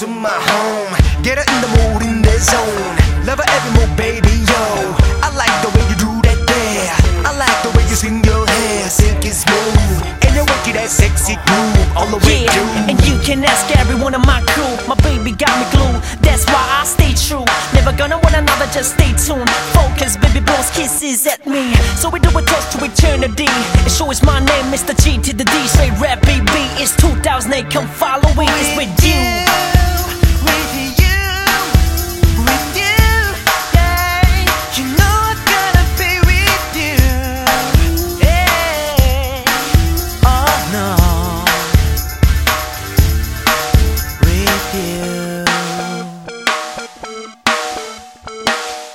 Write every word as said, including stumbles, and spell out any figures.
to my home. Get her in the mood, in the zone. Love her every move, baby, yo. I like the way you do that there. I like the way you swing your hair, silky smooth. And you're working that sexy groove all the way yeah, through. and you can ask everyone in my crew. My baby got me glued, that's why I stay true. Never gonna want another, just stay tuned. Focus, baby, blows kisses at me. So we do a toast to eternity. It sure is my name, Mister G to the D. Straight rap, baby, it's two thousand eight, come follow me, it's with you.